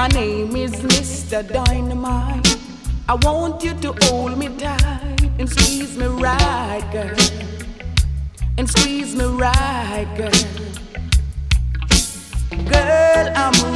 My name is Mr. Dynamite. I want you to hold me tight and squeeze me right, girl. And squeeze me right, girl. Girl, I'm